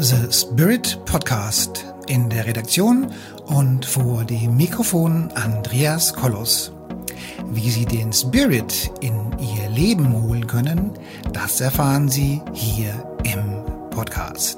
The Spirit Podcast. In der Redaktion und vor dem Mikrofon Andreas Kollos. Wie Sie den Spirit in Ihr Leben holen können, das erfahren Sie hier im Podcast.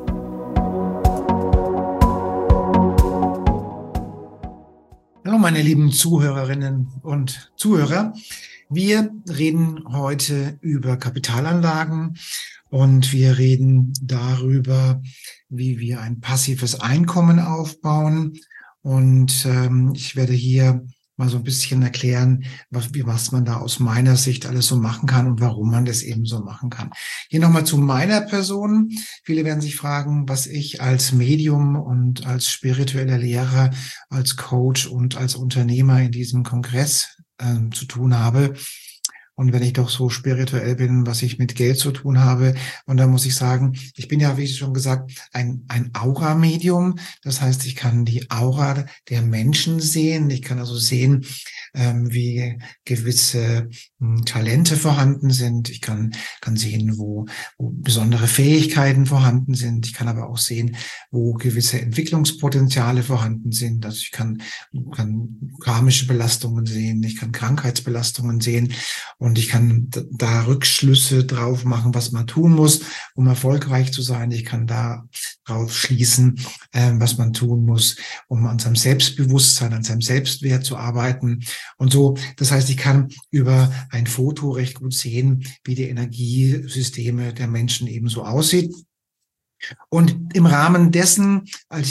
Hallo meine lieben Zuhörerinnen und Zuhörer. Wir reden heute über Kapitalanlagen und wir reden darüber, wie wir ein passives Einkommen aufbauen. Und ich werde hier mal so ein bisschen erklären, was man da aus meiner Sicht alles so machen kann und warum man das eben so machen kann. Hier nochmal zu meiner Person. Viele werden sich fragen, was ich als Medium und als spiritueller Lehrer, als Coach und als Unternehmer in diesem Kongress zu tun habe. Und wenn ich doch so spirituell bin, was ich mit Geld zu tun habe. Und da muss ich sagen, ich bin ja, wie schon gesagt, ein Aura-Medium. Das heißt, ich kann die Aura der Menschen sehen. Ich kann also sehen, wie gewisse Talente vorhanden sind. Ich kann sehen, wo besondere Fähigkeiten vorhanden sind. Ich kann aber auch sehen, wo gewisse Entwicklungspotenziale vorhanden sind. Also ich kann karmische Belastungen sehen. Ich kann Krankheitsbelastungen sehen. Und ich kann da Rückschlüsse drauf machen, was man tun muss, um erfolgreich zu sein. Ich kann da drauf schließen, was man tun muss, um an seinem Selbstbewusstsein, an seinem Selbstwert zu arbeiten. Und so, das heißt, ich kann über ein Foto recht gut sehen, wie die Energiesysteme der Menschen eben so aussieht. Und im Rahmen dessen,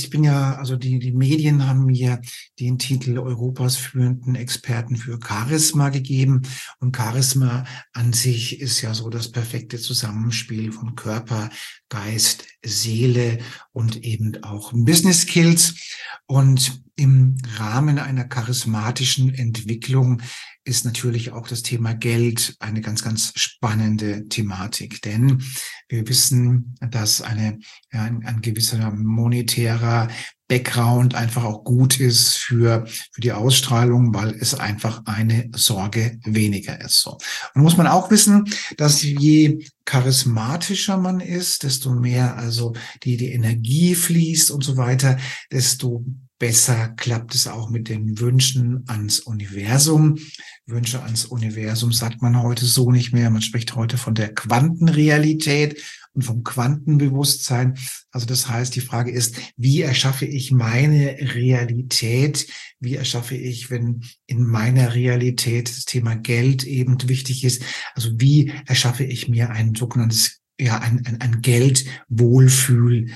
die Medien haben mir den Titel Europas führenden Experten für Charisma gegeben. Und Charisma an sich ist ja so das perfekte Zusammenspiel von Körper, Geist, Seele und eben auch Business Skills. Und im Rahmen einer charismatischen Entwicklung ist natürlich auch das Thema Geld eine ganz, ganz spannende Thematik. Denn wir wissen, dass ein gewisser monetärer Background einfach auch gut ist für die Ausstrahlung, weil es einfach eine Sorge weniger ist. So. Und muss man auch wissen, dass je charismatischer man ist, desto mehr also die Energie fließt und so weiter, desto besser klappt es auch mit den Wünschen ans Universum. Wünsche ans Universum sagt man heute so nicht mehr. Man spricht heute von der Quantenrealität und vom Quantenbewusstsein. Also das heißt, die Frage ist, wie erschaffe ich meine Realität? Wie erschaffe ich, wenn in meiner Realität das Thema Geld eben wichtig ist? Also wie erschaffe ich mir ein sogenanntes, ein Geldwohlfühl,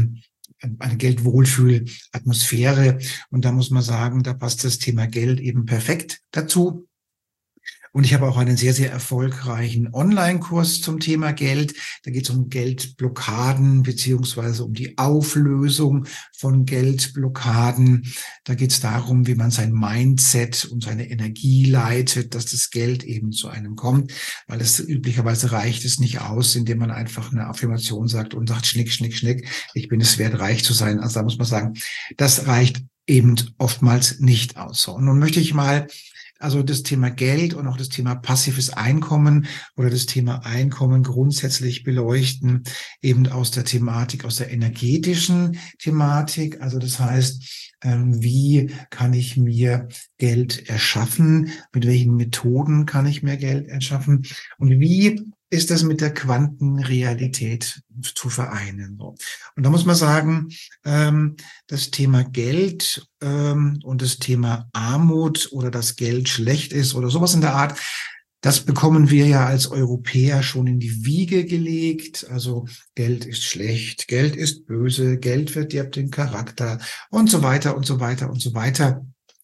eine Geldwohlfühl-Atmosphäre. Und da muss man sagen, da passt das Thema Geld eben perfekt dazu. Und ich habe auch einen sehr, sehr erfolgreichen Online-Kurs zum Thema Geld. Da geht es um Geldblockaden beziehungsweise um die Auflösung von Geldblockaden. Da geht es darum, wie man sein Mindset und seine Energie leitet, dass das Geld eben zu einem kommt. Weil es üblicherweise reicht es nicht aus, indem man einfach eine Affirmation sagt und sagt, schnick, schnick, schnick, ich bin es wert, reich zu sein. Also da muss man sagen, das reicht eben oftmals nicht aus. So, und nun möchte ich mal also das Thema Geld und auch das Thema passives Einkommen oder das Thema Einkommen grundsätzlich beleuchten, eben aus der Thematik, aus der energetischen Thematik. Also das heißt, wie kann ich mir Geld erschaffen? Mit welchen Methoden kann ich mir Geld erschaffen? Und wie ist das mit der Quantenrealität zu vereinen? Und da muss man sagen, das Thema Geld und das Thema Armut oder dass Geld schlecht ist oder sowas in der Art, das bekommen wir ja als Europäer schon in die Wiege gelegt. Also Geld ist schlecht, Geld ist böse, Geld verdirbt den Charakter und so weiter und so weiter und so weiter.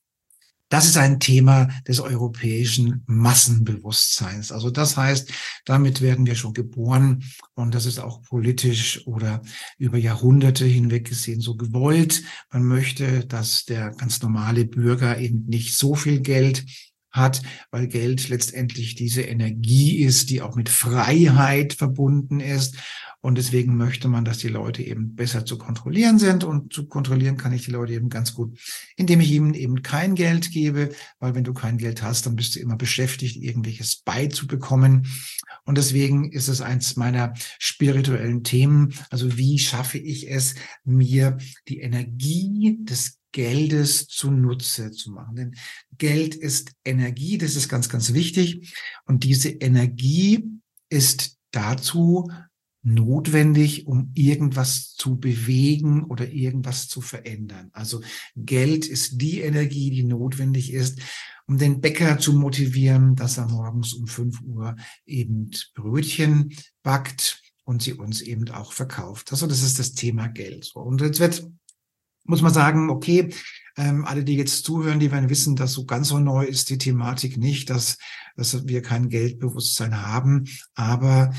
Das ist ein Thema des europäischen Massenbewusstseins. Also das heißt, damit werden wir schon geboren und das ist auch politisch oder über Jahrhunderte hinweg gesehen so gewollt. Man möchte, dass der ganz normale Bürger eben nicht so viel Geld hat, weil Geld letztendlich diese Energie ist, die auch mit Freiheit verbunden ist. Und deswegen möchte man, dass die Leute eben besser zu kontrollieren sind. Und zu kontrollieren kann ich die Leute eben ganz gut, indem ich ihnen eben kein Geld gebe, weil wenn du kein Geld hast, dann bist du immer beschäftigt, irgendwelches beizubekommen. Und deswegen ist es eins meiner spirituellen Themen. Also wie schaffe ich es, mir die Energie des Geldes zunutze zu machen? Denn Geld ist Energie, das ist ganz, ganz wichtig. Und diese Energie ist dazu notwendig, um irgendwas zu bewegen oder irgendwas zu verändern. Also Geld ist die Energie, die notwendig ist, um den Bäcker zu motivieren, dass er morgens um 5 Uhr eben Brötchen backt und sie uns eben auch verkauft. Also das ist das Thema Geld. Und jetzt muss man sagen, okay, alle, die jetzt zuhören, die werden wissen, dass so ganz so neu ist die Thematik nicht, dass wir kein Geldbewusstsein haben, aber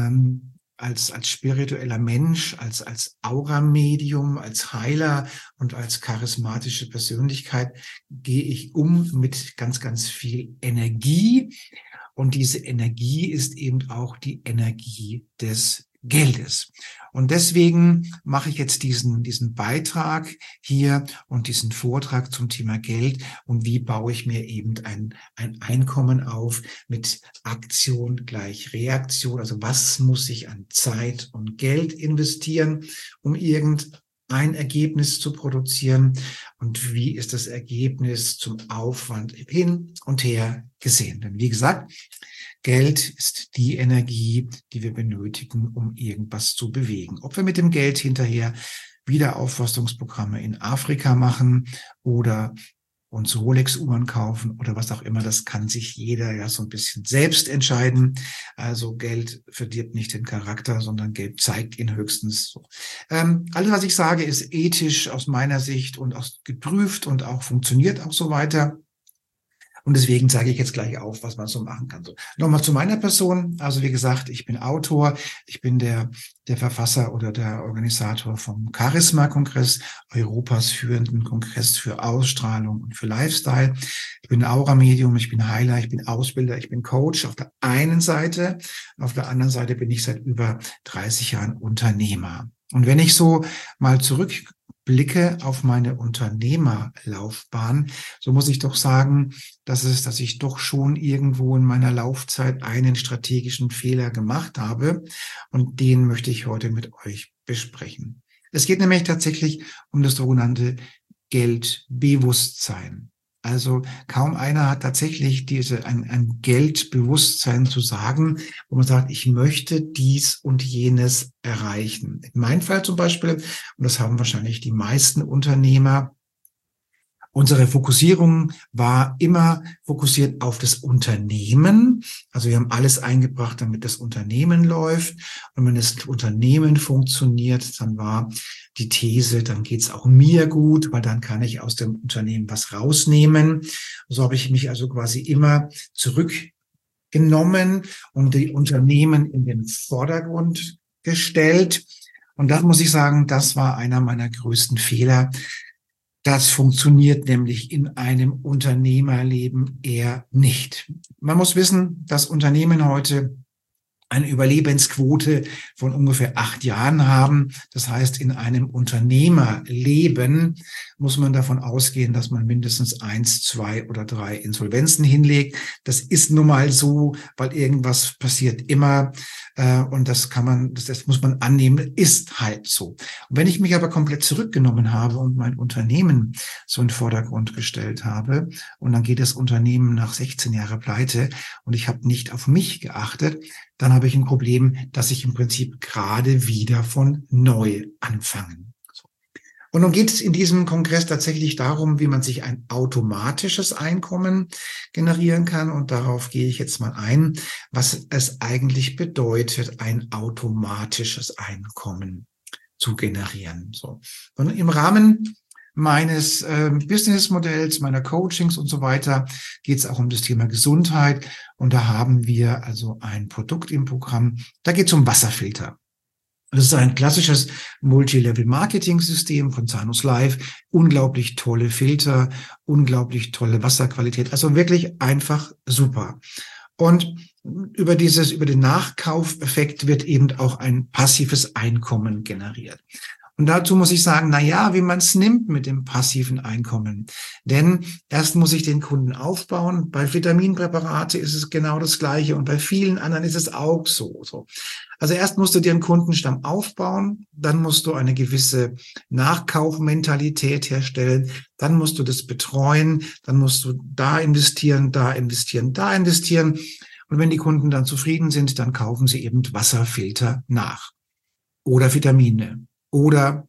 als spiritueller Mensch, als Aura-Medium, als Heiler und als charismatische Persönlichkeit gehe ich um mit ganz, ganz viel Energie. Und diese Energie ist eben auch die Energie des Geldes. Und deswegen mache ich jetzt diesen Beitrag hier und diesen Vortrag zum Thema Geld und wie baue ich mir eben ein Einkommen auf mit Aktion gleich Reaktion. Also was muss ich an Zeit und Geld investieren, um irgendein Ergebnis zu produzieren und wie ist das Ergebnis zum Aufwand hin und her gesehen. Denn wie gesagt, Geld ist die Energie, die wir benötigen, um irgendwas zu bewegen. Ob wir mit dem Geld hinterher Wiederaufforstungsprogramme in Afrika machen oder uns Rolex-Uhren kaufen oder was auch immer, das kann sich jeder ja so ein bisschen selbst entscheiden. Also Geld verdirbt nicht den Charakter, sondern Geld zeigt ihn höchstens so. Alles, was ich sage, ist ethisch aus meiner Sicht und auch geprüft und auch funktioniert auch so weiter. Und deswegen zeige ich jetzt gleich auf, was man so machen kann. So, nochmal zu meiner Person. Also wie gesagt, ich bin Autor, ich bin der Verfasser oder der Organisator vom Charisma-Kongress, Europas führenden Kongress für Ausstrahlung und für Lifestyle. Ich bin Aura-Medium, ich bin Heiler, ich bin Ausbilder, ich bin Coach auf der einen Seite. Auf der anderen Seite bin ich seit über 30 Jahren Unternehmer. Und wenn ich so mal zurückblicke auf meine Unternehmerlaufbahn, so muss ich doch sagen, dass ich doch schon irgendwo in meiner Laufzeit einen strategischen Fehler gemacht habe und den möchte ich heute mit euch besprechen. Es geht nämlich tatsächlich um das sogenannte Geldbewusstsein. Also kaum einer hat tatsächlich ein Geldbewusstsein zu sagen, wo man sagt, ich möchte dies und jenes erreichen. In meinem Fall zum Beispiel, und das haben wahrscheinlich die meisten Unternehmer, unsere Fokussierung war immer fokussiert auf das Unternehmen. Also wir haben alles eingebracht, damit das Unternehmen läuft. Und wenn das Unternehmen funktioniert, dann war die These, dann geht's auch mir gut, weil dann kann ich aus dem Unternehmen was rausnehmen. So habe ich mich also quasi immer zurückgenommen und die Unternehmen in den Vordergrund gestellt. Und das muss ich sagen, das war einer meiner größten Fehler. Das funktioniert nämlich in einem Unternehmerleben eher nicht. Man muss wissen, dass Unternehmen heute eine Überlebensquote von ungefähr 8 Jahren haben. Das heißt, in einem Unternehmerleben muss man davon ausgehen, dass man mindestens 1, 2 oder 3 Insolvenzen hinlegt. Das ist nun mal so, weil irgendwas passiert immer. Und das muss man annehmen, ist halt so. Und wenn ich mich aber komplett zurückgenommen habe und mein Unternehmen so in den Vordergrund gestellt habe und dann geht das Unternehmen nach 16 Jahren pleite und ich habe nicht auf mich geachtet, dann habe ich ein Problem, dass ich im Prinzip gerade wieder von neu anfangen. Und nun geht es in diesem Kongress tatsächlich darum, wie man sich ein automatisches Einkommen generieren kann. Und darauf gehe ich jetzt mal ein, was es eigentlich bedeutet, ein automatisches Einkommen zu generieren. So. Und im Rahmen meines Businessmodells, meiner Coachings und so weiter geht es auch um das Thema Gesundheit. Und da haben wir also ein Produkt im Programm. Da geht es um Wasserfilter. Das ist ein klassisches Multilevel-Marketing-System von Zanus Life. Unglaublich tolle Filter, unglaublich tolle Wasserqualität. Also wirklich einfach super. Und über den Nachkaufeffekt wird eben auch ein passives Einkommen generiert. Und dazu muss ich sagen, na ja, wie man es nimmt mit dem passiven Einkommen. Denn erst muss ich den Kunden aufbauen. Bei Vitaminpräparate ist es genau das Gleiche und bei vielen anderen ist es auch so. Also erst musst du dir einen Kundenstamm aufbauen, dann musst du eine gewisse Nachkaufmentalität herstellen, dann musst du das betreuen, dann musst du da investieren, da investieren, da investieren. Und wenn die Kunden dann zufrieden sind, dann kaufen sie eben Wasserfilter nach oder Vitamine. Oder.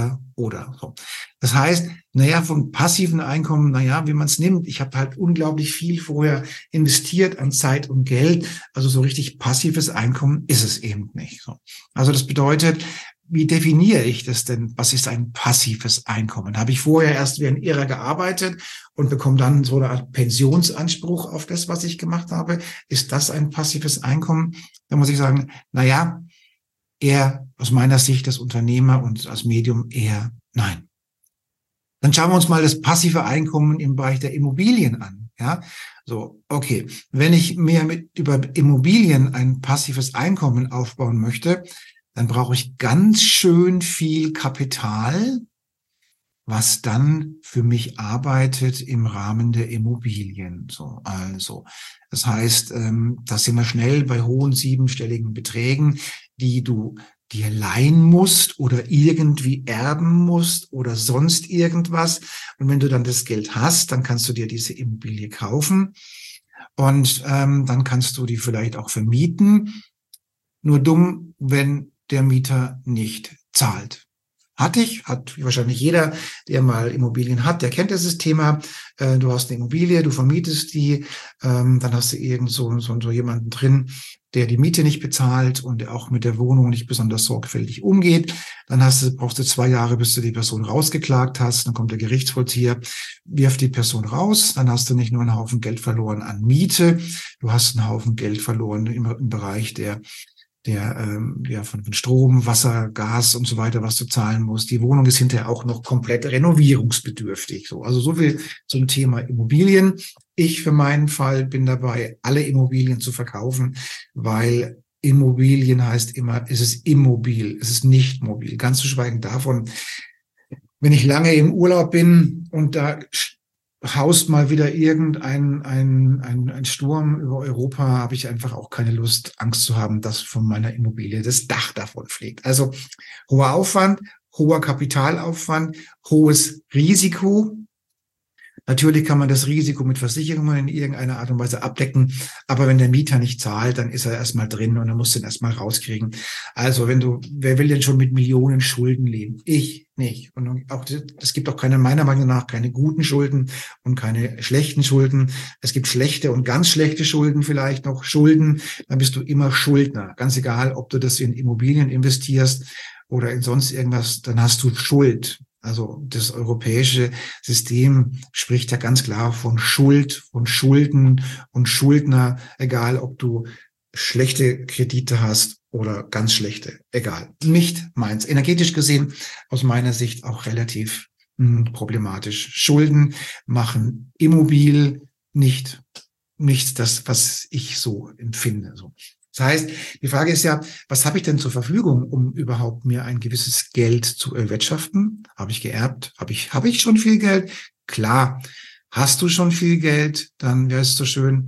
So. Das heißt, naja, vom passiven Einkommen, naja, wie man es nimmt, ich habe halt unglaublich viel vorher investiert an Zeit und Geld. Also so richtig passives Einkommen ist es eben nicht. So. Also das bedeutet, wie definiere ich das denn? Was ist ein passives Einkommen? Habe ich vorher erst wie ein Irrer gearbeitet und bekomme dann so eine Art Pensionsanspruch auf das, was ich gemacht habe? Ist das ein passives Einkommen? Da muss ich sagen, naja, eher aus meiner Sicht als Unternehmer und als Medium eher nein. Dann schauen wir uns mal das passive Einkommen im Bereich der Immobilien an. Ja, so, okay. Wenn ich mir über Immobilien ein passives Einkommen aufbauen möchte, dann brauche ich ganz schön viel Kapital, was dann für mich arbeitet im Rahmen der Immobilien. So, also, das heißt, da sind wir schnell bei hohen siebenstelligen Beträgen, die du dir leihen musst oder irgendwie erben musst oder sonst irgendwas. Und wenn du dann das Geld hast, dann kannst du dir diese Immobilie kaufen und dann kannst du die vielleicht auch vermieten. Nur dumm, wenn der Mieter nicht zahlt. Hat wahrscheinlich jeder, der mal Immobilien hat, der kennt dieses Thema. Du hast eine Immobilie, du vermietest die, dann hast du irgend so jemanden drin, der die Miete nicht bezahlt und der auch mit der Wohnung nicht besonders sorgfältig umgeht. Dann brauchst du 2 Jahre, bis du die Person rausgeklagt hast. Dann kommt der Gerichtsvollzieher, wirft die Person raus. Dann hast du nicht nur einen Haufen Geld verloren an Miete, du hast einen Haufen Geld verloren im Bereich von Strom, Wasser, Gas und so weiter, was du zahlen musst. Die Wohnung ist hinterher auch noch komplett renovierungsbedürftig. So, also so viel zum Thema Immobilien. Ich für meinen Fall bin dabei, alle Immobilien zu verkaufen, weil Immobilien heißt immer, es ist immobil, es ist nicht mobil. Ganz zu schweigen davon, wenn ich lange im Urlaub bin und da haust mal wieder ein Sturm über Europa, habe ich einfach auch keine Lust, Angst zu haben, dass von meiner Immobilie das Dach davon fliegt. Also hoher Aufwand, hoher Kapitalaufwand, hohes Risiko. Natürlich kann man das Risiko mit Versicherungen in irgendeiner Art und Weise abdecken, aber wenn der Mieter nicht zahlt, dann ist er erstmal drin und er muss den erstmal rauskriegen. Also wer will denn schon mit Millionen Schulden leben? Ich nicht. Und auch, es gibt auch meiner Meinung nach keine guten Schulden und keine schlechten Schulden. Es gibt schlechte und ganz schlechte Schulden, vielleicht noch Schulden, dann bist du immer Schuldner. Ganz egal, ob du das in Immobilien investierst oder in sonst irgendwas, dann hast du Schuld. Also das europäische System spricht ja ganz klar von Schuld, von Schulden und Schuldner, egal ob du schlechte Kredite hast oder ganz schlechte, egal. Nicht meins. Energetisch gesehen, aus meiner Sicht auch relativ problematisch. Schulden machen immobil, nicht das, was ich so empfinde. So. Das heißt, die Frage ist ja, was habe ich denn zur Verfügung, um überhaupt mir ein gewisses Geld zu erwirtschaften? Habe ich geerbt? Habe ich schon viel Geld? Klar. Hast du schon viel Geld? Dann wäre es so schön.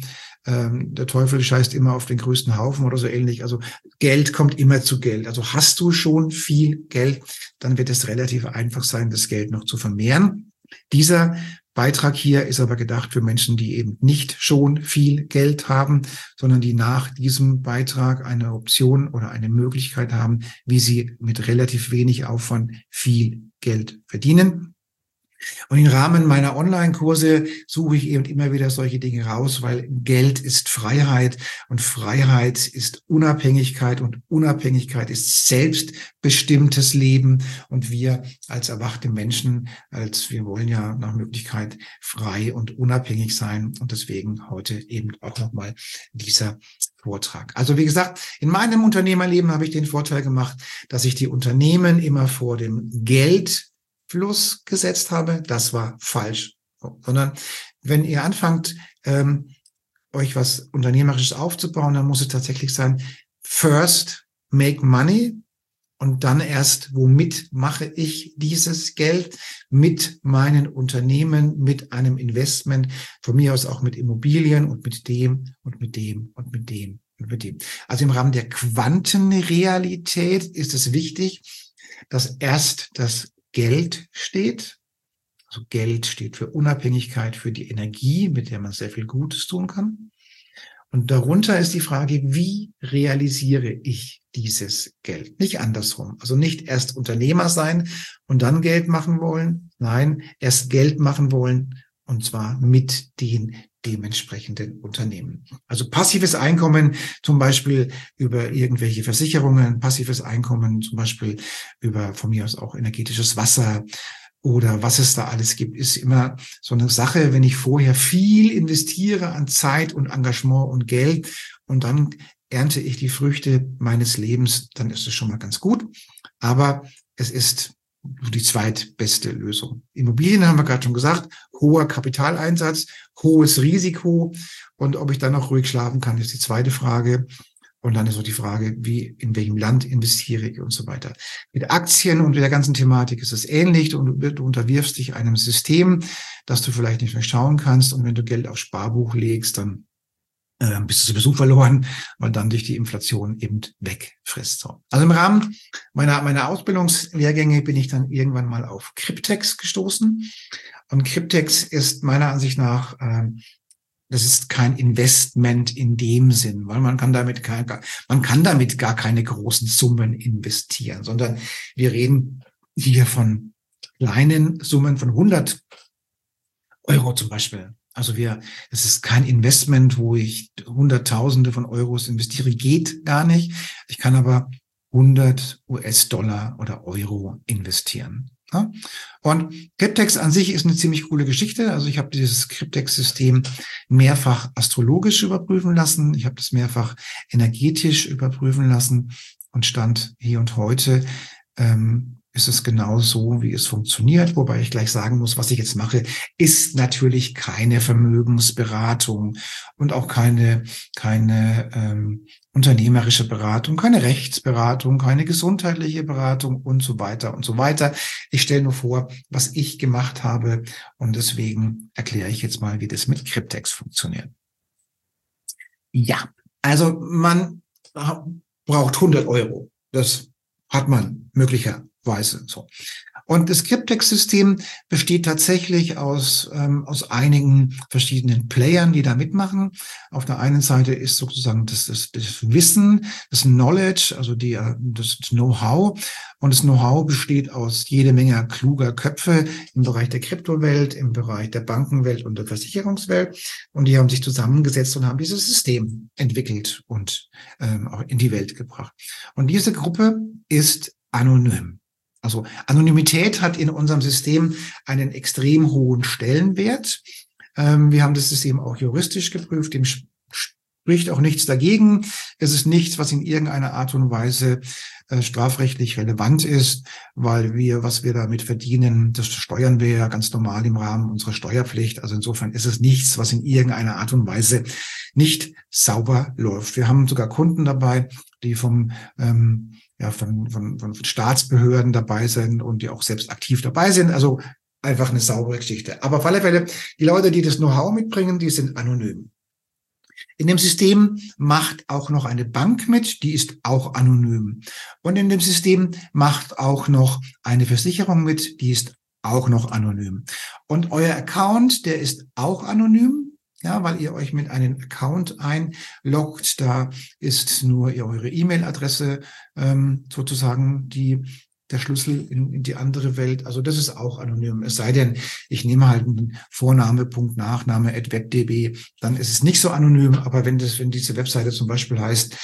Der Teufel scheißt immer auf den größten Haufen oder so ähnlich. Also Geld kommt immer zu Geld. Also hast du schon viel Geld, dann wird es relativ einfach sein, das Geld noch zu vermehren. Dieser Beitrag hier ist aber gedacht für Menschen, die eben nicht schon viel Geld haben, sondern die nach diesem Beitrag eine Option oder eine Möglichkeit haben, wie sie mit relativ wenig Aufwand viel Geld verdienen. Und im Rahmen meiner Online-Kurse suche ich eben immer wieder solche Dinge raus, weil Geld ist Freiheit und Freiheit ist Unabhängigkeit und Unabhängigkeit ist selbstbestimmtes Leben. Und wir als erwachte Menschen, wir wollen ja nach Möglichkeit frei und unabhängig sein. Und deswegen heute eben auch nochmal dieser Vortrag. Also wie gesagt, in meinem Unternehmerleben habe ich den Vorteil gemacht, dass ich die Unternehmen immer vor dem Geldfluss gesetzt habe, das war falsch. Sondern wenn ihr anfangt, euch was Unternehmerisches aufzubauen, dann muss es tatsächlich sein, first make money und dann erst, womit mache ich dieses Geld? Mit meinen Unternehmen, mit einem Investment, von mir aus auch mit Immobilien und mit dem und mit dem und mit dem und mit dem. Also im Rahmen der Quantenrealität ist es wichtig, dass erst das Geld steht. Also Geld steht für Unabhängigkeit, für die Energie, mit der man sehr viel Gutes tun kann. Und darunter ist die Frage, wie realisiere ich dieses Geld? Nicht andersrum. Also nicht erst Unternehmer sein und dann Geld machen wollen. Nein, erst Geld machen wollen und zwar mit den dementsprechenden Unternehmen. Also passives Einkommen, zum Beispiel über irgendwelche Versicherungen, passives Einkommen, zum Beispiel über von mir aus auch energetisches Wasser, oder was es da alles gibt, ist immer so eine Sache, wenn ich vorher viel investiere an Zeit und Engagement und Geld und dann ernte ich die Früchte meines Lebens, dann ist es schon mal ganz gut. Aber es ist die zweitbeste Lösung. Immobilien haben wir gerade schon gesagt, hoher Kapitaleinsatz, hohes Risiko und ob ich dann noch ruhig schlafen kann, ist die zweite Frage. Und dann ist auch die Frage, wie, in welchem Land investiere ich und so weiter. Mit Aktien und mit der ganzen Thematik ist es ähnlich. Und du unterwirfst dich einem System, das du vielleicht nicht mehr schauen kannst. Und wenn du Geld aufs Sparbuch legst, dann bist du sowieso verloren, weil dann dich die Inflation eben wegfrisst. So. Also im Rahmen meiner Ausbildungslehrgänge bin ich dann irgendwann mal auf Cryptex gestoßen. Und Cryptex ist meiner Ansicht nach das ist kein Investment in dem Sinn, weil man kann damit gar keine großen Summen investieren, sondern wir reden hier von kleinen Summen von 100 Euro zum Beispiel. Also es ist kein Investment, wo ich Hunderttausende von Euros investiere, geht gar nicht. Ich kann aber 100 US-Dollar oder Euro investieren. Ja? Und Cryptex an sich ist eine ziemlich coole Geschichte. Also ich habe dieses Cryptex-System mehrfach astrologisch überprüfen lassen. Ich habe das mehrfach energetisch überprüfen lassen und Stand hier und heute ist es genau so, wie es funktioniert. Wobei ich gleich sagen muss, was ich jetzt mache, ist natürlich keine Vermögensberatung und auch keine unternehmerische Beratung, keine Rechtsberatung, keine gesundheitliche Beratung und so weiter und so weiter. Ich stelle nur vor, was ich gemacht habe und deswegen erkläre ich jetzt mal, wie das mit Cryptex funktioniert. Ja, also man braucht 100 Euro. Das hat man möglicherweise so. Und das Cryptex-System besteht tatsächlich aus einigen verschiedenen Playern, die da mitmachen. Auf der einen Seite ist sozusagen das Wissen, das Knowledge, also das Know-how. Und das Know-how besteht aus jede Menge kluger Köpfe im Bereich der Kryptowelt, im Bereich der Bankenwelt und der Versicherungswelt. Und die haben sich zusammengesetzt und haben dieses System entwickelt und auch in die Welt gebracht. Und diese Gruppe ist anonym. Also Anonymität hat in unserem System einen extrem hohen Stellenwert. Wir haben das System auch juristisch geprüft, dem spricht auch nichts dagegen. Es ist nichts, was in irgendeiner Art und Weise strafrechtlich relevant ist, weil was wir damit verdienen, das steuern wir ja ganz normal im Rahmen unserer Steuerpflicht. Also insofern ist es nichts, was in irgendeiner Art und Weise nicht sauber läuft. Wir haben sogar Kunden dabei, die von Staatsbehörden dabei sind und die auch selbst aktiv dabei sind. Also einfach eine saubere Geschichte. Aber auf alle Fälle, die Leute, die das Know-how mitbringen, die sind anonym. In dem System macht auch noch eine Bank mit, die ist auch anonym. Und in dem System macht auch noch eine Versicherung mit, die ist auch noch anonym. Und euer Account, der ist auch anonym. Ja, weil ihr euch mit einem Account einloggt, da ist nur eure E-Mail-Adresse sozusagen der Schlüssel in die andere Welt. Also das ist auch anonym. Es sei denn, ich nehme halt einen Vorname, Punkt, Nachname, @web.db, dann ist es nicht so anonym. Aber wenn diese Webseite zum Beispiel heißt,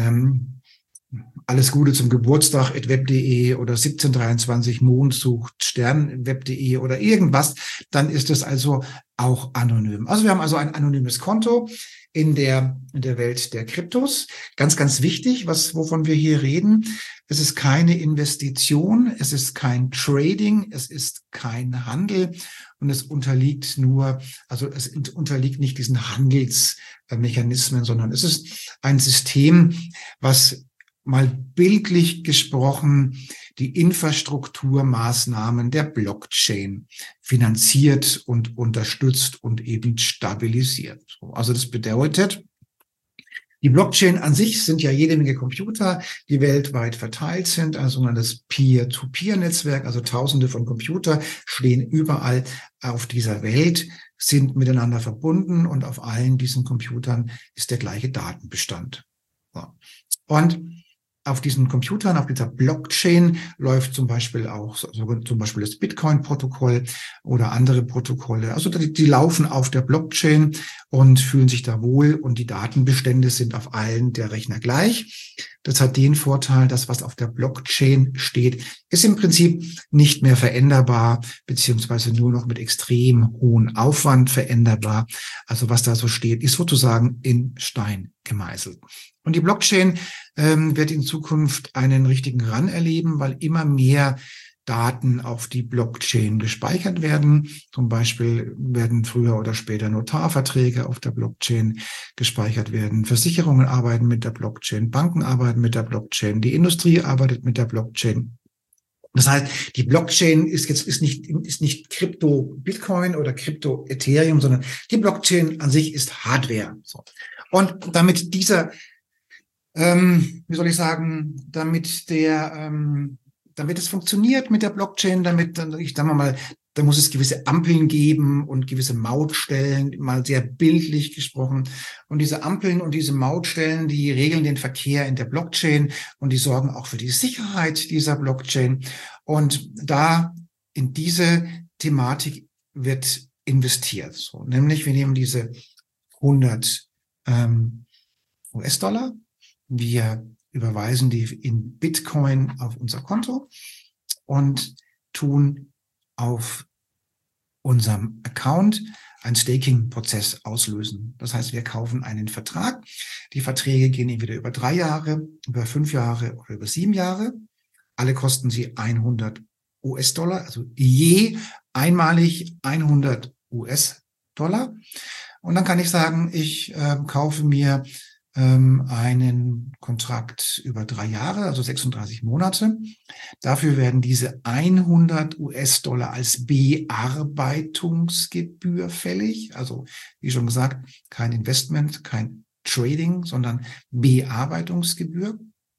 alles Gute zum Geburtstag @web.de oder 1723 Mond sucht Stern web.de oder irgendwas, dann ist es also auch anonym. Also wir haben also ein anonymes Konto in der Welt der Kryptos. Ganz, ganz wichtig, wovon wir hier reden. Es ist keine Investition, es ist kein Trading, es ist kein Handel und es unterliegt nicht diesen Handelsmechanismen, sondern es ist ein System, was mal bildlich gesprochen die Infrastrukturmaßnahmen der Blockchain finanziert und unterstützt und eben stabilisiert. Also das bedeutet, die Blockchain an sich sind ja jede Menge Computer, die weltweit verteilt sind, also das Peer-to-Peer-Netzwerk, also Tausende von Computern stehen überall auf dieser Welt, sind miteinander verbunden und auf allen diesen Computern ist der gleiche Datenbestand. So. Und auf diesen Computern, auf dieser Blockchain läuft zum Beispiel auch zum Beispiel das Bitcoin-Protokoll oder andere Protokolle. Also die laufen auf der Blockchain und fühlen sich da wohl und die Datenbestände sind auf allen der Rechner gleich. Das hat den Vorteil, dass was auf der Blockchain steht, ist im Prinzip nicht mehr veränderbar, beziehungsweise nur noch mit extrem hohem Aufwand veränderbar. Also was da so steht, ist sozusagen in Stein gemeißelt. Und die Blockchain wird in Zukunft einen richtigen Run erleben, weil immer mehr Daten auf die Blockchain gespeichert werden. Zum Beispiel werden früher oder später Notarverträge auf der Blockchain gespeichert werden. Versicherungen arbeiten mit der Blockchain, Banken arbeiten mit der Blockchain, die Industrie arbeitet mit der Blockchain. Das heißt, die Blockchain ist nicht Krypto Bitcoin oder Krypto Ethereum, sondern die Blockchain an sich ist Hardware. So. Und damit damit es funktioniert mit der Blockchain, da muss es gewisse Ampeln geben und gewisse Mautstellen, mal sehr bildlich gesprochen. Und diese Ampeln und diese Mautstellen, die regeln den Verkehr in der Blockchain und die sorgen auch für die Sicherheit dieser Blockchain. Und da in diese Thematik wird investiert. So, nämlich wir nehmen diese 100 US-Dollar, wir überweisen die in Bitcoin auf unser Konto und tun auf unserem Account einen Staking-Prozess auslösen. Das heißt, wir kaufen einen Vertrag. Die Verträge gehen entweder über 3 Jahre, über 5 Jahre oder über 7 Jahre. Alle kosten sie 100 US-Dollar, also je einmalig 100 US-Dollar. Und dann kann ich sagen, ich kaufe mir einen Kontrakt über 3 Jahre, also 36 Monate. Dafür werden diese 100 US-Dollar als Bearbeitungsgebühr fällig. Also, wie schon gesagt, kein Investment, kein Trading, sondern Bearbeitungsgebühr.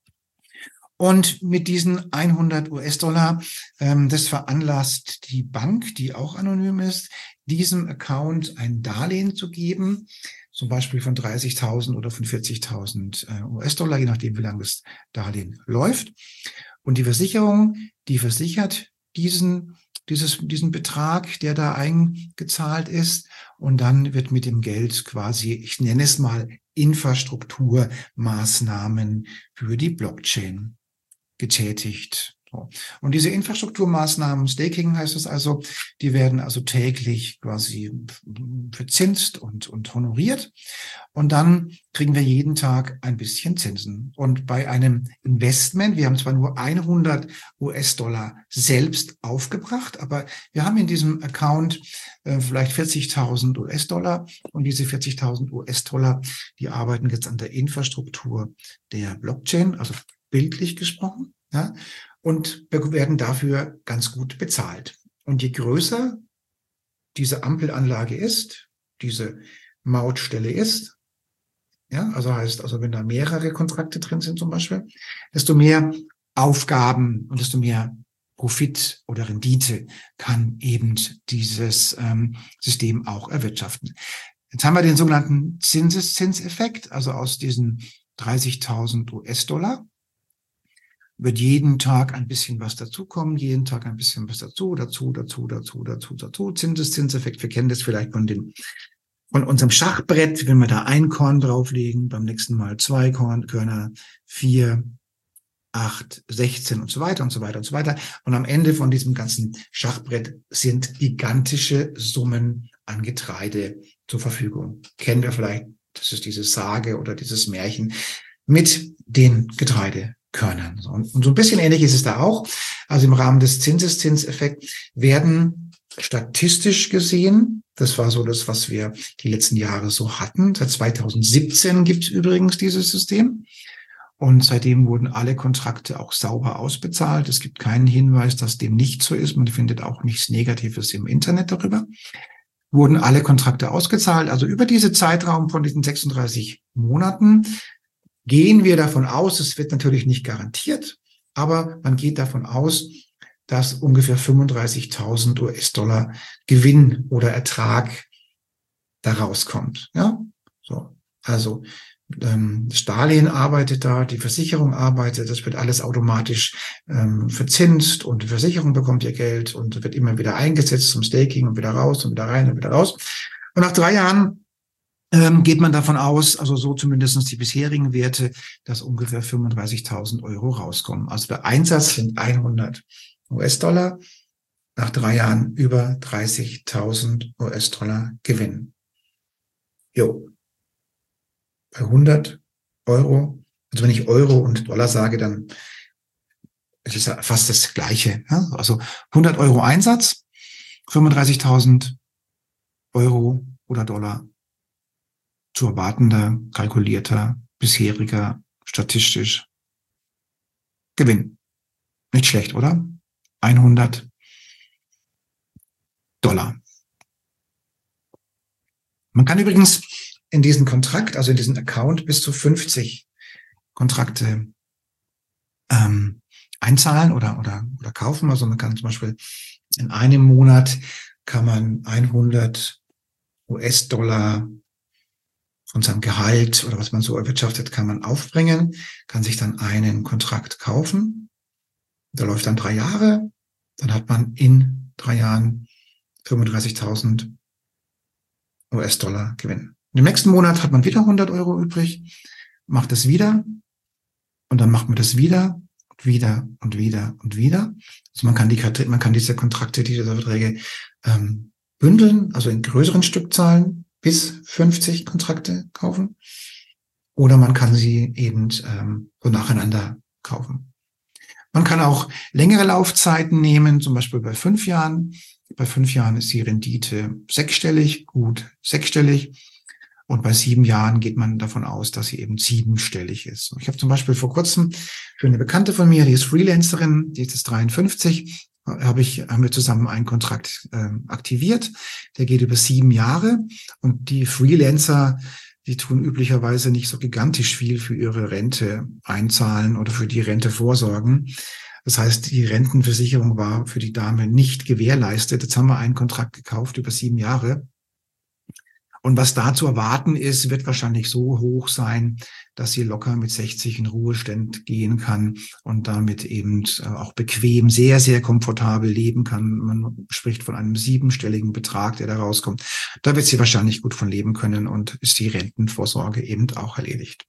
Und mit diesen 100 US-Dollar, das veranlasst die Bank, die auch anonym ist, diesem Account ein Darlehen zu geben, zum Beispiel von 30.000 oder von 40.000 US-Dollar, je nachdem, wie lange das Darlehen läuft. Und die Versicherung, die versichert diesen Betrag, der da eingezahlt ist. Und dann wird mit dem Geld quasi, ich nenne es mal, Infrastrukturmaßnahmen für die Blockchain getätigt. Und diese Infrastrukturmaßnahmen, Staking heißt es also, die werden also täglich quasi verzinst und honoriert. Und dann kriegen wir jeden Tag ein bisschen Zinsen. Und bei einem Investment, wir haben zwar nur 100 US-Dollar selbst aufgebracht, aber wir haben in diesem Account vielleicht 40.000 US-Dollar. Und diese 40.000 US-Dollar, die arbeiten jetzt an der Infrastruktur der Blockchain, also bildlich gesprochen, ja, und werden dafür ganz gut bezahlt. Und je größer diese Ampelanlage ist, diese Mautstelle ist, ja, also heißt, also wenn da mehrere Kontrakte drin sind zum Beispiel, desto mehr Aufgaben und desto mehr Profit oder Rendite kann eben dieses System auch erwirtschaften. Jetzt haben wir den sogenannten Zinseszinseffekt, also aus diesen 30.000 US-Dollar wird jeden Tag ein bisschen was dazukommen, jeden Tag ein bisschen was dazu. Zinseszinseffekt, wir kennen das vielleicht von unserem Schachbrett, wenn wir da ein Korn drauflegen, beim nächsten Mal 2 Körner, 4, 8, 16 und so weiter und so weiter und so weiter. Und am Ende von diesem ganzen Schachbrett sind gigantische Summen an Getreide zur Verfügung. Kennen wir vielleicht, das ist diese Sage oder dieses Märchen mit den Getreide. können. Und so ein bisschen ähnlich ist es da auch. Also im Rahmen des Zinseszinseffekts werden statistisch gesehen, das war so das, was wir die letzten Jahre so hatten. Seit 2017 gibt es übrigens dieses System. Und seitdem wurden alle Kontrakte auch sauber ausbezahlt. Es gibt keinen Hinweis, dass dem nicht so ist. Man findet auch nichts Negatives im Internet darüber. Wurden alle Kontrakte ausgezahlt. Also über diese Zeitraum von diesen 36 Monaten gehen wir davon aus, es wird natürlich nicht garantiert, aber man geht davon aus, dass ungefähr 35.000 US-Dollar Gewinn oder Ertrag da rauskommt. Ja, so. Also das Darlehen arbeitet da, die Versicherung arbeitet, das wird alles automatisch verzinst und die Versicherung bekommt ihr Geld und wird immer wieder eingesetzt zum Staking und wieder raus und wieder rein und wieder raus. Und nach 3 Jahren geht man davon aus, also so zumindest die bisherigen Werte, dass ungefähr 35.000 Euro rauskommen. Also der Einsatz sind 100 US-Dollar, nach 3 Jahren über 30.000 US-Dollar Gewinn. Jo. Bei 100 Euro, also wenn ich Euro und Dollar sage, dann ist es ja fast das Gleiche. Ja? Also 100 Euro Einsatz, 35.000 Euro oder Dollar zu erwartender, kalkulierter, bisheriger, statistisch Gewinn. Nicht schlecht, oder? 100 Dollar. Man kann übrigens in diesen Kontrakt, also in diesen Account, bis zu 50 Kontrakte einzahlen oder kaufen. Also man kann zum Beispiel in einem Monat kann man 100 US-Dollar von seinem Gehalt oder was man so erwirtschaftet, kann man aufbringen, kann sich dann einen Kontrakt kaufen. Der läuft dann 3 Jahre. Dann hat man in 3 Jahren 35.000 US-Dollar Gewinn. Im nächsten Monat hat man wieder 100 Euro übrig, macht es wieder und dann macht man das wieder und wieder und wieder und wieder. Also man kann diese Kontrakte, diese Verträge bündeln, also in größeren Stückzahlen bis 50 Kontrakte kaufen. Oder man kann sie eben so nacheinander kaufen. Man kann auch längere Laufzeiten nehmen, zum Beispiel bei 5 Jahren. Bei 5 Jahren ist die Rendite sechsstellig, gut sechsstellig. Und bei 7 Jahren geht man davon aus, dass sie eben 7-stellig ist. Ich habe zum Beispiel vor kurzem für eine Bekannte von mir, die ist Freelancerin, die ist jetzt 53, haben wir zusammen einen Kontrakt aktiviert. Der geht über 7 Jahre. Und die Freelancer, die tun üblicherweise nicht so gigantisch viel für ihre Rente einzahlen oder für die Rente vorsorgen. Das heißt, die Rentenversicherung war für die Dame nicht gewährleistet. Jetzt haben wir einen Kontrakt gekauft über 7 Jahre. Und was da zu erwarten ist, wird wahrscheinlich so hoch sein, dass sie locker mit 60 in Ruhestand gehen kann und damit eben auch bequem, sehr, sehr komfortabel leben kann. Man spricht von einem 7-stelligen Betrag, der da rauskommt. Da wird sie wahrscheinlich gut von leben können und ist die Rentenvorsorge eben auch erledigt.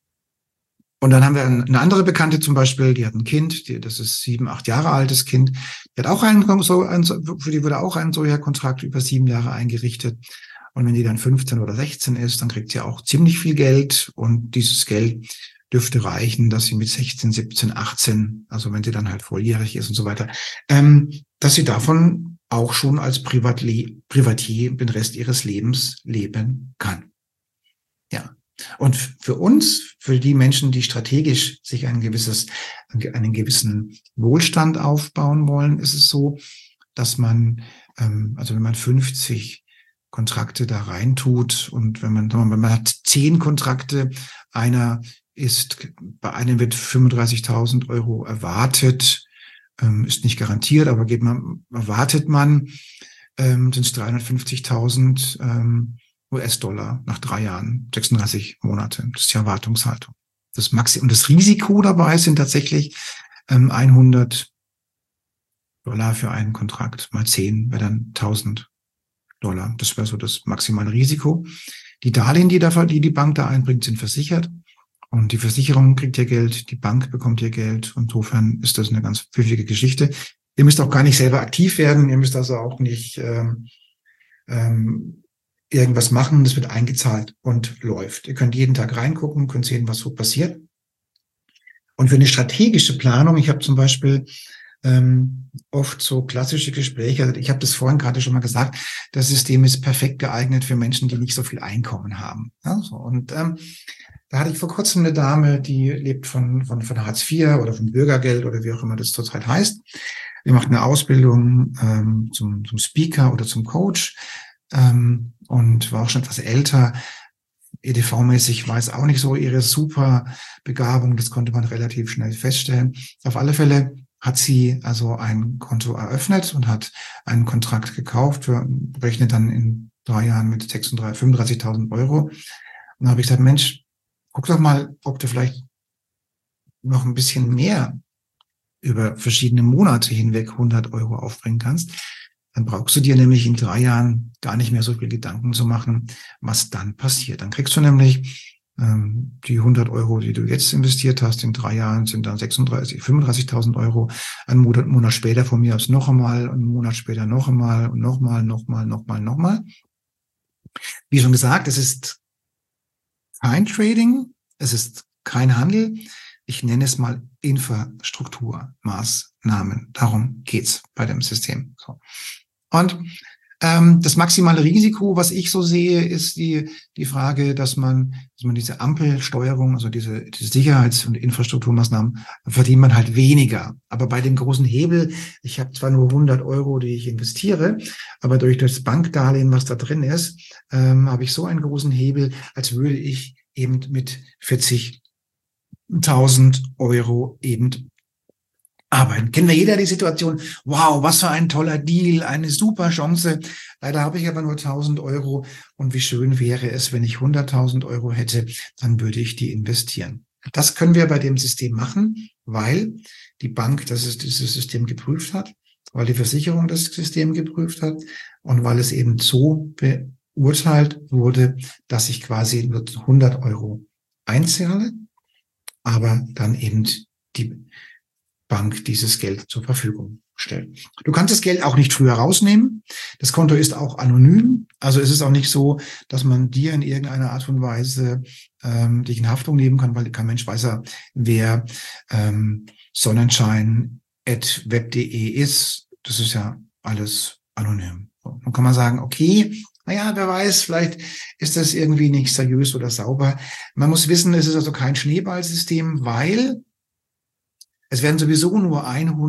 Und dann haben wir eine andere Bekannte zum Beispiel, die hat ein Kind, das ist 7, 8 Jahre altes Kind. Die hat auch für die wurde auch ein solcher Kontrakt über 7 Jahre eingerichtet. Und wenn die dann 15 oder 16 ist, dann kriegt sie auch ziemlich viel Geld. Und dieses Geld dürfte reichen, dass sie mit 16, 17, 18, also wenn sie dann halt volljährig ist und so weiter, dass sie davon auch schon als Privatier den Rest ihres Lebens leben kann. Ja. Und für uns, für die Menschen, die strategisch sich einen gewissen Wohlstand aufbauen wollen, ist es so, dass man, also wenn man 50 Kontrakte da rein tut und wenn man hat 10 Kontrakte, bei einem wird 35.000 Euro erwartet, ist nicht garantiert, aber erwartet man, sind es 350.000 US-Dollar nach 3 Jahren, 36 Monate. Das ist die Erwartungshaltung. Und das Risiko dabei sind tatsächlich 100 Dollar für einen Kontrakt, mal 10 wäre dann 1.000 Dollar. Das wäre so das maximale Risiko. Die Darlehen, die die Bank da einbringt, sind versichert. Und die Versicherung kriegt ihr Geld, die Bank bekommt ihr Geld. Insofern ist das eine ganz pfiffige Geschichte. Ihr müsst auch gar nicht selber aktiv werden. Ihr müsst also auch nicht irgendwas machen. Das wird eingezahlt und läuft. Ihr könnt jeden Tag reingucken, könnt sehen, was so passiert. Und für eine strategische Planung, ich habe zum Beispiel oft so klassische Gespräche, also ich habe das vorhin gerade schon mal gesagt, das System ist perfekt geeignet für Menschen, die nicht so viel Einkommen haben. Ja, so. Und da hatte ich vor kurzem eine Dame, die lebt von Hartz IV oder von Bürgergeld oder wie auch immer das zurzeit heißt. Die macht eine Ausbildung zum Speaker oder zum Coach und war auch schon etwas älter. EDV-mäßig war es auch nicht so ihre super Begabung. Das konnte man relativ schnell feststellen. Auf alle Fälle hat sie also ein Konto eröffnet und hat einen Kontrakt gekauft, berechnet dann in 3 Jahren mit 35.000 Euro. Und dann habe ich gesagt, Mensch, guck doch mal, ob du vielleicht noch ein bisschen mehr über verschiedene Monate hinweg 100 Euro aufbringen kannst. Dann brauchst du dir nämlich in 3 Jahren gar nicht mehr so viel Gedanken zu machen, was dann passiert. Dann kriegst du nämlich die 100 Euro, die du jetzt investiert hast, in 3 Jahren sind dann 35.000 Euro. Einen Monat später von mir aus noch einmal, einen Monat später noch einmal und nochmal. Wie schon gesagt, es ist kein Trading, es ist kein Handel. Ich nenne es mal Infrastrukturmaßnahmen. Darum geht's bei dem System. So. Und das maximale Risiko, was ich so sehe, ist die Frage, dass man diese Ampelsteuerung, also diese Sicherheits- und Infrastrukturmaßnahmen, verdient man halt weniger. Aber bei dem großen Hebel, ich habe zwar nur 100 Euro, die ich investiere, aber durch das Bankdarlehen, was da drin ist, habe ich so einen großen Hebel, als würde ich eben mit 40.000 Euro eben arbeiten. Kennen wir jeder die Situation, wow, was für ein toller Deal, eine super Chance. Leider habe ich aber nur 1.000 Euro und wie schön wäre es, wenn ich 100.000 Euro hätte, dann würde ich die investieren. Das können wir bei dem System machen, weil die Bank dieses System geprüft hat, weil die Versicherung das System geprüft hat und weil es eben so beurteilt wurde, dass ich quasi nur 100 Euro einzahle, aber dann eben die Bank dieses Geld zur Verfügung stellt. Du kannst das Geld auch nicht früher rausnehmen. Das Konto ist auch anonym. Also es ist auch nicht so, dass man dir in irgendeiner Art und Weise dich in Haftung nehmen kann, weil kein Mensch weiß ja, wer Sonnenschein@web.de ist. Das ist ja alles anonym. So, dann kann man sagen, okay, naja, wer weiß, vielleicht ist das irgendwie nicht seriös oder sauber. Man muss wissen, es ist also kein Schneeballsystem, weil es werden sowieso nur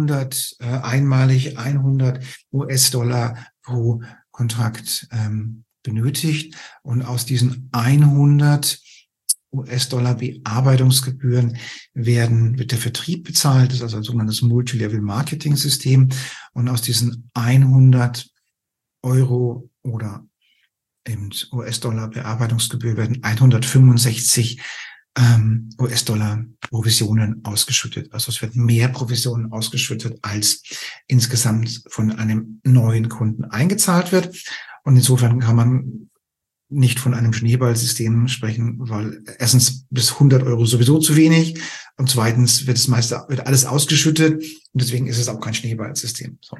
einmalig 100 US-Dollar pro Kontrakt benötigt. Und aus diesen 100 US-Dollar Bearbeitungsgebühren wird der Vertrieb bezahlt. Das ist also ein sogenanntes Multilevel-Marketing-System. Und aus diesen 100 Euro oder eben US-Dollar Bearbeitungsgebühr werden 165 US-Dollar Provisionen ausgeschüttet. Also es werden mehr Provisionen ausgeschüttet, als insgesamt von einem neuen Kunden eingezahlt wird. Und insofern kann man nicht von einem Schneeballsystem sprechen, weil erstens bis 100 Euro sowieso zu wenig und zweitens wird alles ausgeschüttet und deswegen ist es auch kein Schneeballsystem. So.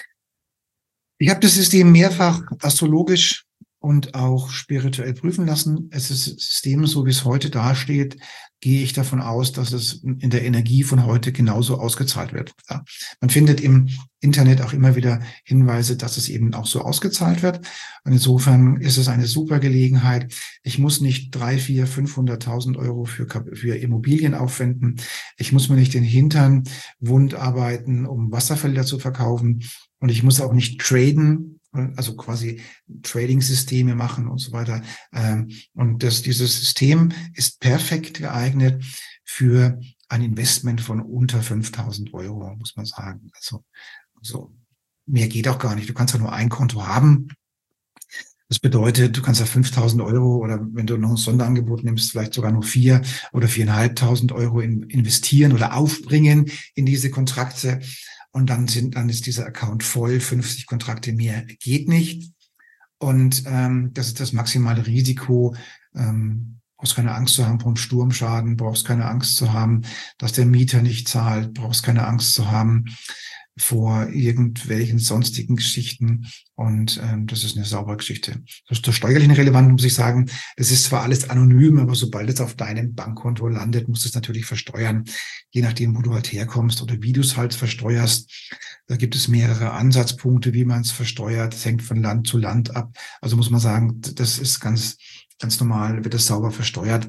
Ich habe das System mehrfach astrologisch und auch spirituell prüfen lassen. Es ist das System, so wie es heute dasteht, gehe ich davon aus, dass es in der Energie von heute genauso ausgezahlt wird. Ja. Man findet im Internet auch immer wieder Hinweise, dass es eben auch so ausgezahlt wird. Und insofern ist es eine super Gelegenheit. Ich muss nicht 3, 4, 500.000 Euro für Immobilien aufwenden. Ich muss mir nicht den Hintern wund arbeiten, um Wasserfelder zu verkaufen. Und ich muss auch nicht traden, also quasi Trading-Systeme machen und so weiter. Und dieses System ist perfekt geeignet für ein Investment von unter 5.000 Euro, muss man sagen. Also mehr geht auch gar nicht. Du kannst ja nur ein Konto haben. Das bedeutet, du kannst ja 5.000 Euro oder wenn du noch ein Sonderangebot nimmst, vielleicht sogar nur 4 oder 4.500 Euro investieren oder aufbringen in diese Kontrakte. Und dann ist dieser Account voll, 50 Kontrakte mehr geht nicht. Und das ist das maximale Risiko. Brauchst keine Angst zu haben vor einem Sturmschaden, brauchst keine Angst zu haben, dass der Mieter nicht zahlt, brauchst keine Angst zu haben, vor irgendwelchen sonstigen Geschichten. Und das ist eine saubere Geschichte. Das ist der steuerlichen Relevant, muss ich sagen. Das ist zwar alles anonym, aber sobald es auf deinem Bankkonto landet, musst du es natürlich versteuern, je nachdem, wo du halt herkommst oder wie du es halt versteuerst. Da gibt es mehrere Ansatzpunkte, wie man es versteuert. Das hängt von Land zu Land ab. Also muss man sagen, das ist ganz normal, wird das sauber versteuert.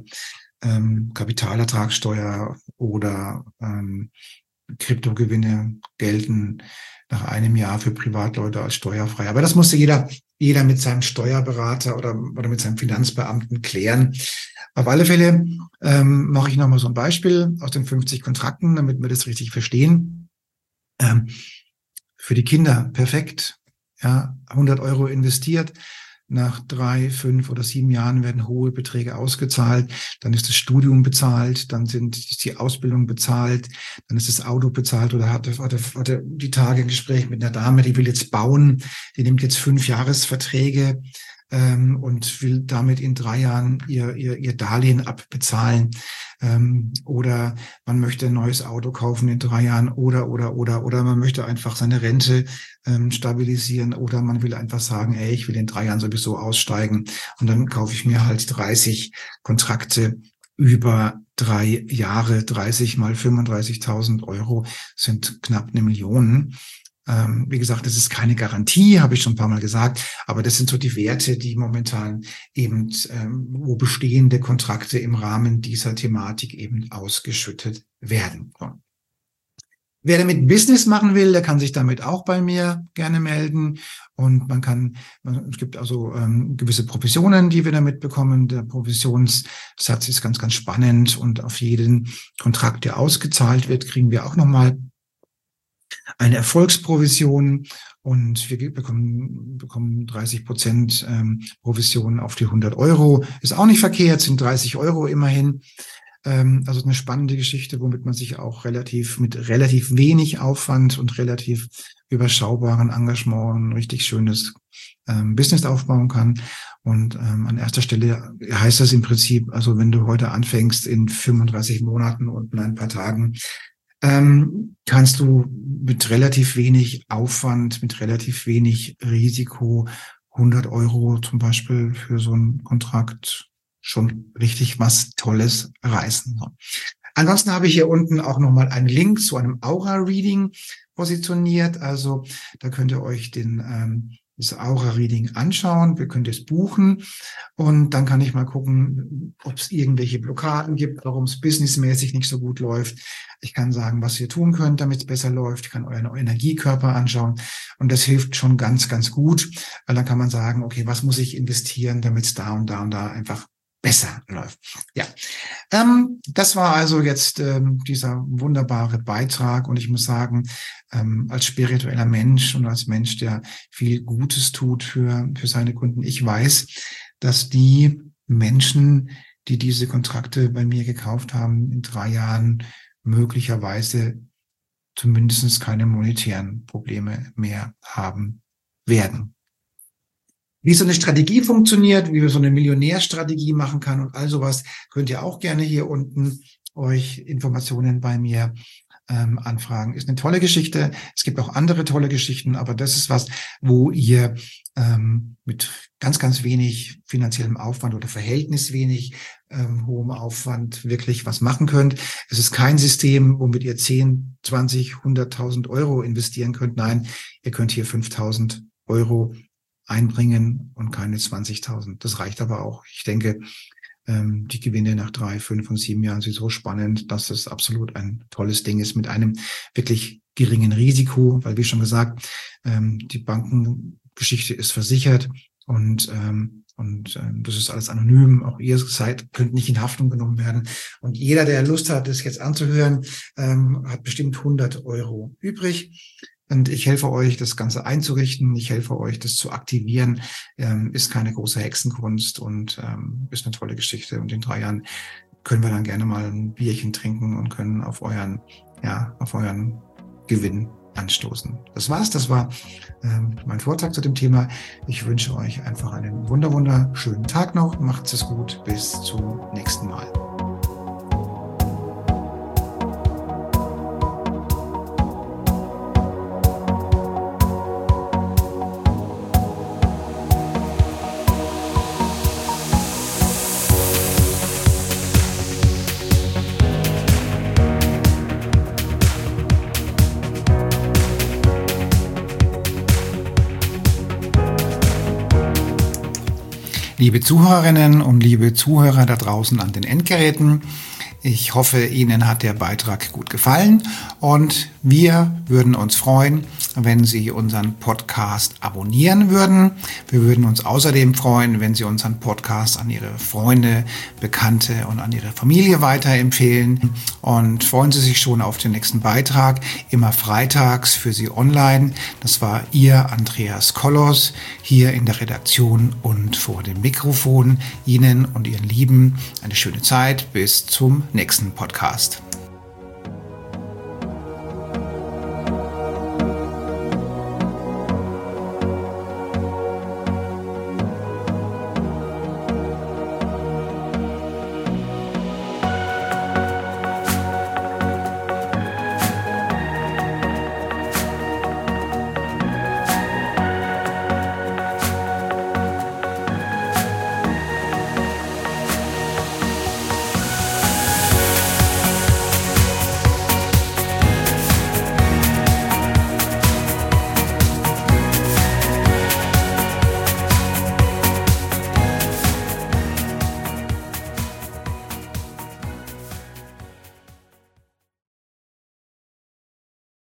Kapitalertragssteuer oder Kryptogewinne gelten nach einem Jahr für Privatleute als steuerfrei. Aber das musste jeder mit seinem Steuerberater oder mit seinem Finanzbeamten klären. Auf alle Fälle mache ich nochmal so ein Beispiel aus den 50 Kontrakten, damit wir das richtig verstehen. Für die Kinder perfekt. Ja, 100 Euro investiert. Nach 3, 5 oder 7 Jahren werden hohe Beträge ausgezahlt. Dann ist das Studium bezahlt. Dann ist die Ausbildung bezahlt. Dann ist das Auto bezahlt oder hatte die Tage ein Gespräch mit einer Dame, die will jetzt bauen. Die nimmt jetzt 5 Jahresverträge und will damit in 3 Jahren ihr Darlehen abbezahlen. Oder man möchte ein neues Auto kaufen in 3 Jahren oder man möchte einfach seine Rente stabilisieren oder man will einfach sagen, ey, ich will in 3 Jahren sowieso aussteigen und dann kaufe ich mir halt 30 Kontrakte über 3 Jahre, 30 mal 35.000 Euro sind knapp 1 Million. Wie gesagt, das ist keine Garantie, habe ich schon ein paar Mal gesagt, aber das sind so die Werte, die momentan eben, wo bestehende Kontrakte im Rahmen dieser Thematik eben ausgeschüttet werden. So. Wer damit Business machen will, der kann sich damit auch bei mir gerne melden. Und es gibt also gewisse Provisionen, die wir damit bekommen. Der Provisionssatz ist ganz spannend und auf jeden Kontrakt, der ausgezahlt wird, kriegen wir auch nochmal eine Erfolgsprovision und wir bekommen 30% Provision auf die 100 Euro. Ist auch nicht verkehrt, sind 30 Euro immerhin. Also eine spannende Geschichte, womit man sich auch mit relativ wenig Aufwand und relativ überschaubaren Engagement ein richtig schönes Business aufbauen kann. Und an erster Stelle heißt das im Prinzip, also wenn du heute anfängst, in 35 Monaten und in ein paar Tagen kannst du mit relativ wenig Aufwand, mit relativ wenig Risiko 100 Euro zum Beispiel für so einen Kontrakt schon richtig was Tolles reißen. Ansonsten habe ich hier unten auch nochmal einen Link zu einem Aura-Reading positioniert. Also da könnt ihr euch das Aura-Reading anschauen. Wir können das buchen und dann kann ich mal gucken, ob es irgendwelche Blockaden gibt, warum es businessmäßig nicht so gut läuft. Ich kann sagen, was ihr tun könnt, damit es besser läuft. Ich kann euren Energiekörper anschauen und das hilft schon ganz gut, weil dann kann man sagen, okay, was muss ich investieren, damit es da und da und da einfach besser läuft. Ja, das war also jetzt dieser wunderbare Beitrag und ich muss sagen, als spiritueller Mensch und als Mensch, der viel Gutes tut für seine Kunden, ich weiß, dass die Menschen, die diese Kontrakte bei mir gekauft haben, in 3 Jahren möglicherweise zumindest keine monetären Probleme mehr haben werden. Wie so eine Strategie funktioniert, wie wir so eine Millionärstrategie machen kann und all sowas, könnt ihr auch gerne hier unten euch Informationen bei mir anfragen. Ist eine tolle Geschichte. Es gibt auch andere tolle Geschichten, aber das ist was, wo ihr mit ganz wenig finanziellem Aufwand oder Verhältnis wenig hohem Aufwand wirklich was machen könnt. Es ist kein System, womit ihr 10, 20, 100.000 Euro investieren könnt. Nein, ihr könnt hier 5.000 Euro einbringen und keine 20.000. Das reicht aber auch. Ich denke, die Gewinne nach 3, 5 und 7 Jahren sind so spannend, dass es absolut ein tolles Ding ist mit einem wirklich geringen Risiko, weil wie schon gesagt, die Bankengeschichte ist versichert und das ist alles anonym. Auch ihr könnt nicht in Haftung genommen werden. Und jeder, der Lust hat, das jetzt anzuhören, hat bestimmt 100 Euro übrig. Und ich helfe euch, das Ganze einzurichten. Ich helfe euch, das zu aktivieren. Ist keine große Hexenkunst und ist eine tolle Geschichte. Und in 3 Jahren können wir dann gerne mal ein Bierchen trinken und können auf euren Gewinn anstoßen. Das war's. Das war mein Vortrag zu dem Thema. Ich wünsche euch einfach einen wunderschönen Tag noch. Macht's es gut. Bis zum nächsten Mal. Liebe Zuhörerinnen und liebe Zuhörer da draußen an den Endgeräten, ich hoffe, Ihnen hat der Beitrag gut gefallen und wir würden uns freuen, wenn Sie unseren Podcast abonnieren würden. Wir würden uns außerdem freuen, wenn Sie unseren Podcast an Ihre Freunde, Bekannte und an Ihre Familie weiterempfehlen. Und freuen Sie sich schon auf den nächsten Beitrag, immer freitags für Sie online. Das war Ihr Andreas Kollos hier in der Redaktion und vor dem Mikrofon. Ihnen und Ihren Lieben eine schöne Zeit. Bis zum nächsten Podcast.